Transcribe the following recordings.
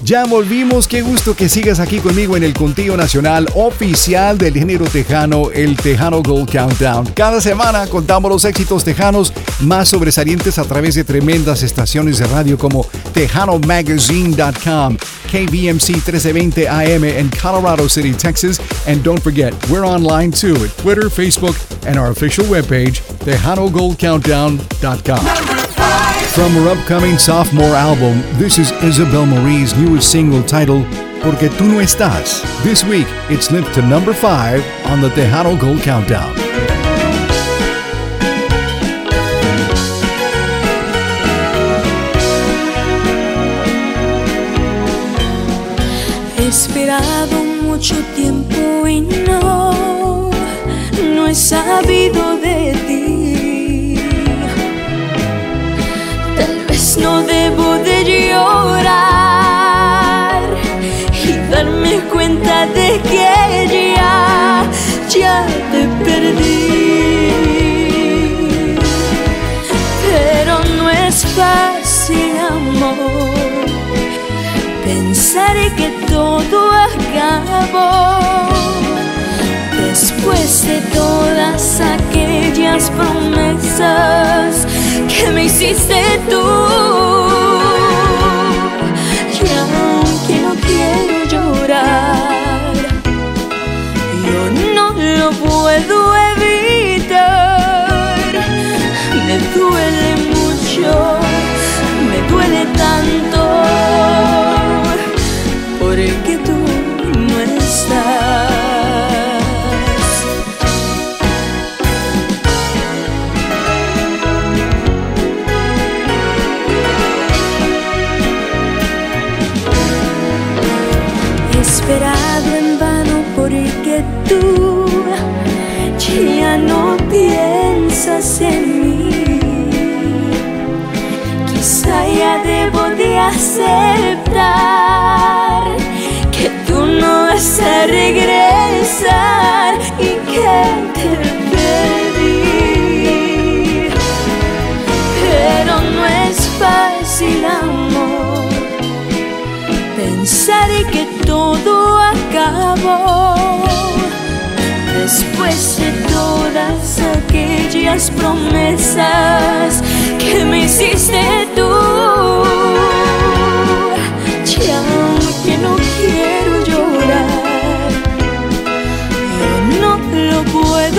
Ya volvimos, qué gusto que sigas aquí conmigo en el conteo nacional oficial del género tejano, el Tejano Gold Countdown. Cada semana contamos los éxitos tejanos más sobresalientes a través de tremendas estaciones de radio como TejanoMagazine.com, KBMC 1320 AM in Colorado City, Texas, and don't forget, we're online too at Twitter, Facebook, and our official webpage, TejanoGoldCountdown.com. From her upcoming sophomore album, this is Isabel Marie's newest single titled Porque Tú No Estás. This week, it slipped to number 5 on the Tejano Gold Countdown. He esperado mucho tiempo y no he sabido de ti. No debo de llorar y darme cuenta de que ya te perdí. Pero no es fácil, amor, pensar que todo acabó después de todas aquellas promesas que me hiciste tú. Y aunque no quiero llorar, yo no lo puedo evitar. Me duele mucho, me duele tanto, porque tú no estás. Esperado en vano porque tú ya no piensas en mí. Quizá ya debo de aceptar que tú no vas a regresar y que te perdí. Pero no es fácil, amor, pensar que todo acabó después de todas aquellas promesas que me hiciste tú. Y aunque no quiero llorar, yo no lo puedo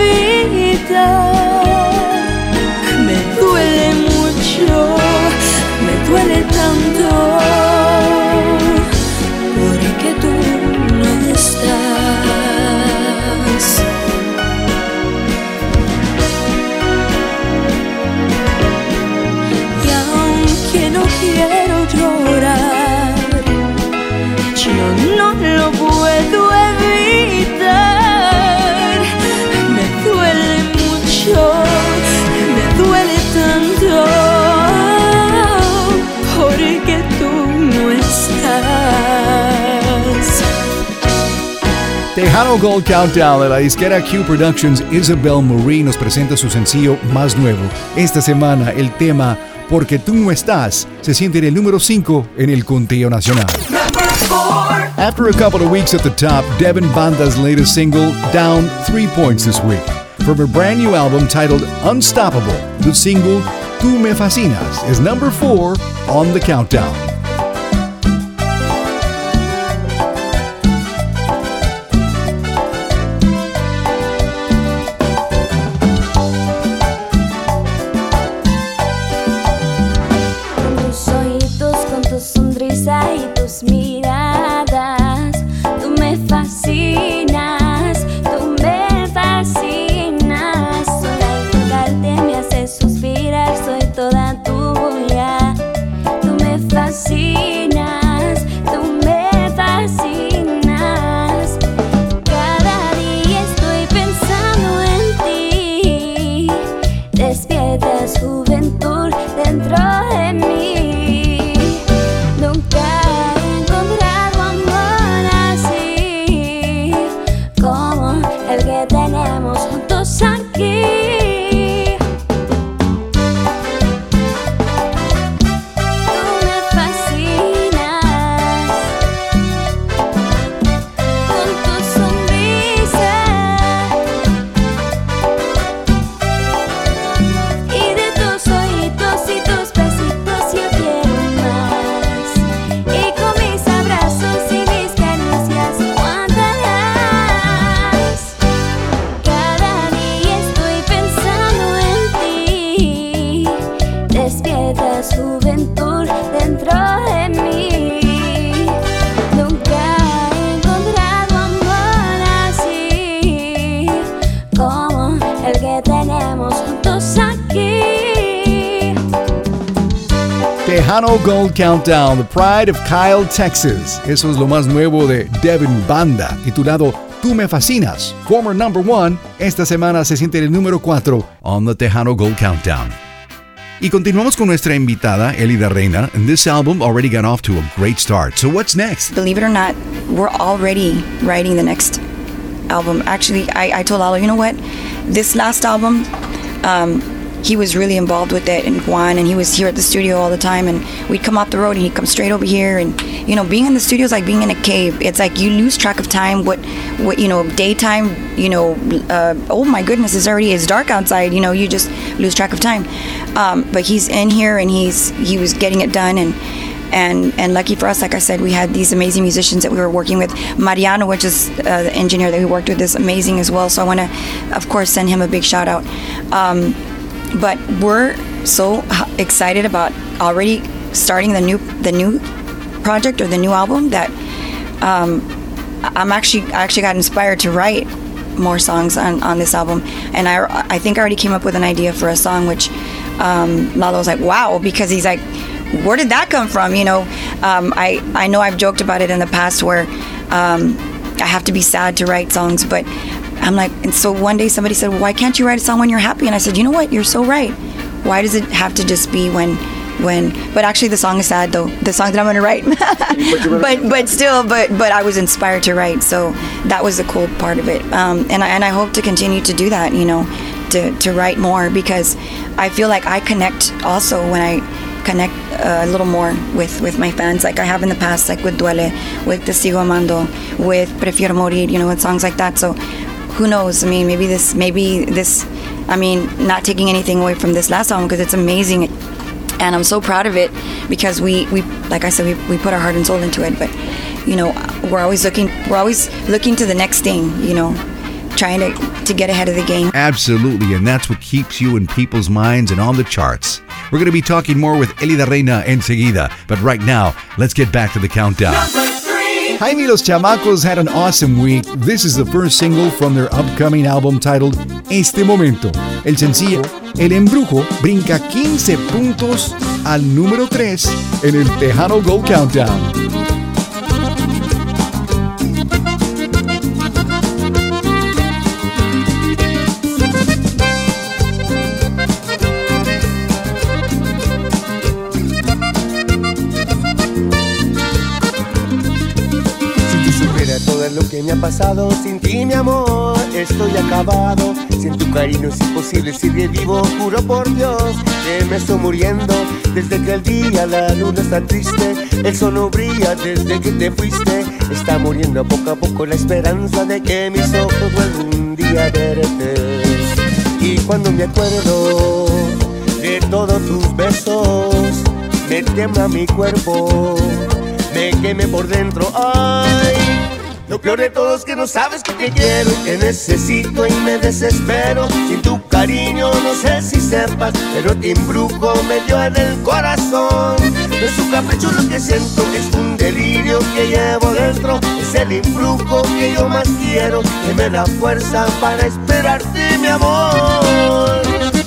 evitar. Me duele mucho, me duele tanto, porque tú no estás. Y aunque no quiero llorar, yo no lo puedo evitar. Me duele mucho, me duele tanto, porque tú no estás. Tejano Gold Countdown de la disquera Q Productions. Isabel Marie nos presenta su sencillo más nuevo. Esta semana el tema Porque Tú No Estás se siente en el número 5 en el conteo nacional. After a couple of weeks at the top, Devin Banda's latest single down 3 points this week. From her brand new album titled Unstoppable, the single Tú Me Fascinas is number 4 on the countdown. Soy toda tuya, tú me fascinas. juventud dentro de mí. Nunca he encontrado amor así como el que tenemos juntos aquí. Tejano Gold Countdown, The Pride of Kyle, Texas. Eso es lo más nuevo de Devin Banda, titulado Tú me fascinas. Former number 1, esta semana se siente en el número 4 on the Tejano Gold Countdown. Y continuamos con nuestra invitada, Elida Reina, and this album already got off to a great start. So what's next? Believe it or not, we're already writing the next album. Actually, I told Lalo, you know what? This last album, he was really involved with it, and Juan, and he was here at the studio all the time, and we'd come off the road and he'd come straight over here, and you know, being in the studio is like being in a cave. It's like you lose track of time. What you know, daytime, you know, oh my goodness, it's dark outside, you know, you just lose track of time. But he's in here and he was getting it done, and lucky for us, like I said, we had these amazing musicians that we were working with. Mariano, which is the engineer that we worked with, is amazing as well, so I want to, of course, send him a big shout out. But we're so excited about already starting the new project or the new album that I actually got inspired to write more songs on this album, and I think I already came up with an idea for a song, which Lalo was like, wow, because he's like, where did that come from? You know, I know I've joked about it in the past where I have to be sad to write songs, but I'm like, and so one day somebody said, well, why can't you write a song when you're happy? And I said, you know what, you're so right. Why does it have to just be when but actually the song is sad though, the song that I'm going to write. but I was inspired to write, so that was the cool part of it. And I hope to continue to do that, you know, to write more, because I feel like I connect also when I connect a little more with my fans, like I have in the past, like with Duele, with Te Sigo Amando, with Prefiero Morir, you know, with songs like that. So who knows? I mean, maybe this, I mean, not taking anything away from this last album, because it's amazing, and I'm so proud of it, because we like I said, we put our heart and soul into it. But you know, we're always looking to the next thing, you know, trying to get ahead of the game. Absolutely, and that's what keeps you in people's minds and on the charts. We're going to be talking more with Elida Reina enseguida, but right now, let's get back to the countdown. Jaime y los Chamacos had an awesome week. This is the first single from their upcoming album titled Este Momento. El sencillo El Embrujo brinca 15 puntos al número 3 en el Tejano Gold Countdown. Lo que me ha pasado sin ti, mi amor, estoy acabado. Sin tu cariño es imposible seguir vivo. Juro por Dios que me estoy muriendo. Desde que el día la luna está triste, el sol no brilla desde que te fuiste. Está muriendo poco a poco la esperanza de que mis ojos vuelvan un día a verte. Y cuando me acuerdo de todos tus besos, me tiembla mi cuerpo, me queme por dentro. Ay, lo peor de todo es que no sabes que te quiero, que necesito y me desespero. Sin tu cariño no sé si sepas, pero te embrujo medio en el corazón. No es un capricho lo que siento, es un delirio que llevo dentro. Es el embrujo que yo más quiero, que me da fuerza para esperarte, mi amor.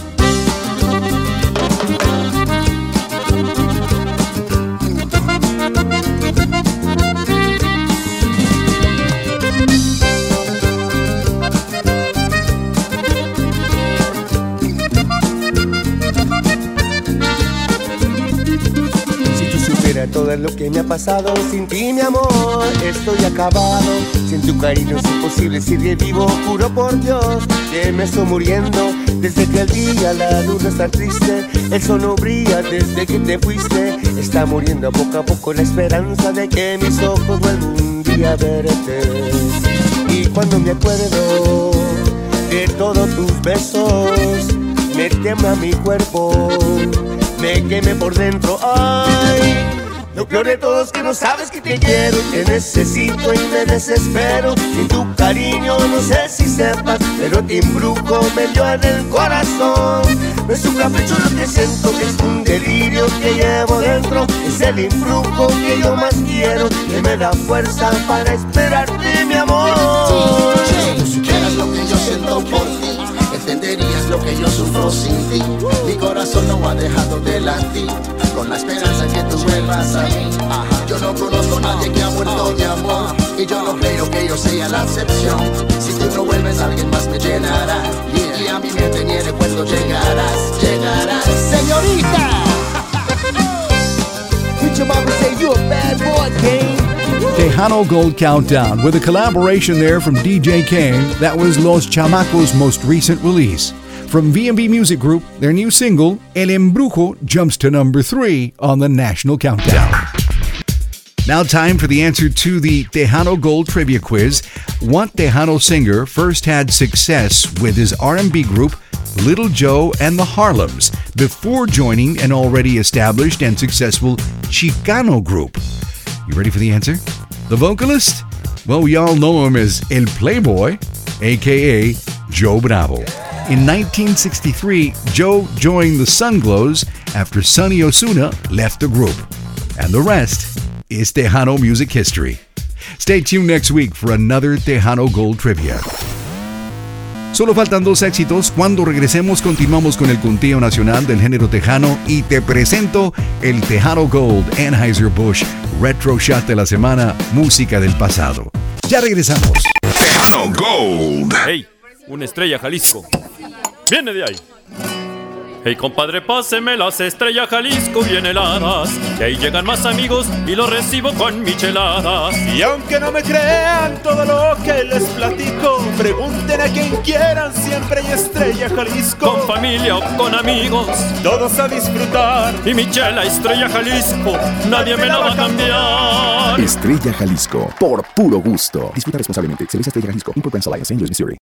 Todo lo que me ha pasado sin ti, mi amor, estoy acabado. Sin tu cariño es imposible seguir vivo. Juro por Dios que me estoy muriendo. Desde que el día la luna está triste, el sol no brilla desde que te fuiste. Está muriendo poco a poco la esperanza de que mis ojos vuelvan un día a verte. Y cuando me acuerdo de todos tus besos, me tiembla mi cuerpo, me queme por dentro. Ay, Lo peor de todo es que no sabes que te quiero y te necesito y me desespero. Sin tu cariño no sé si sepas, pero te embrujo medio en el corazón. No es un capricho lo que siento, que es un delirio que llevo dentro. Es el embrujo que yo más quiero, que me da fuerza para esperarte, mi amor. Si tú supieras lo que yo siento por ti, entenderías lo que yo sufro sin ti. Mi corazón no ha dejado de latir, con la esperanza que tú vuelvas a mí. Yo no conozco a nadie que ha muerto de amor, y yo no creo que yo sea la excepción. Si tú no vuelves, alguien más me llenará, y a mi mente ni recuerdo llegarás. Señorita, Your mama say you a bad boy, Kane. Tejano Gold Countdown with a collaboration there from DJ Kane. That was Los Chamacos' most recent release. From V&B Music Group, their new single, El Embrujo, jumps to number 3 on the National Countdown. Now time for the answer to the Tejano Gold Trivia Quiz. What Tejano singer first had success with his R&B group, Little Joe and the Harlems, before joining an already established and successful Chicano group? You ready for the answer? The vocalist? Well, we all know him as El Playboy, a.k.a. Joe Bravo. In 1963, Joe joined the Sunglows after Sonny Osuna left the group. And the rest is Tejano music history. Stay tuned next week for another Tejano Gold Trivia. Solo faltan 2 éxitos. Cuando regresemos continuamos con el conteo nacional del género tejano y te presento el Tejano Gold Anheuser-Busch Retro Shot de la semana, música del pasado. Ya regresamos. Tejano Gold. Hey, una estrella Jalisco. Viene de ahí. Hey, compadre, páseme las estrellas Jalisco bien heladas, que ahí llegan más amigos y los recibo con micheladas. Y aunque no me crean todo lo que les platico, pregunten a quien quieran, siempre hay Estrella Jalisco. Con familia o con amigos, todos a disfrutar. Y michela Estrella Jalisco, nadie me la va a cambiar. Estrella Jalisco, por puro gusto. Disfruta responsablemente. Cerveza Estrella Jalisco, Import Brands Alliance, St. Louis, Missouri.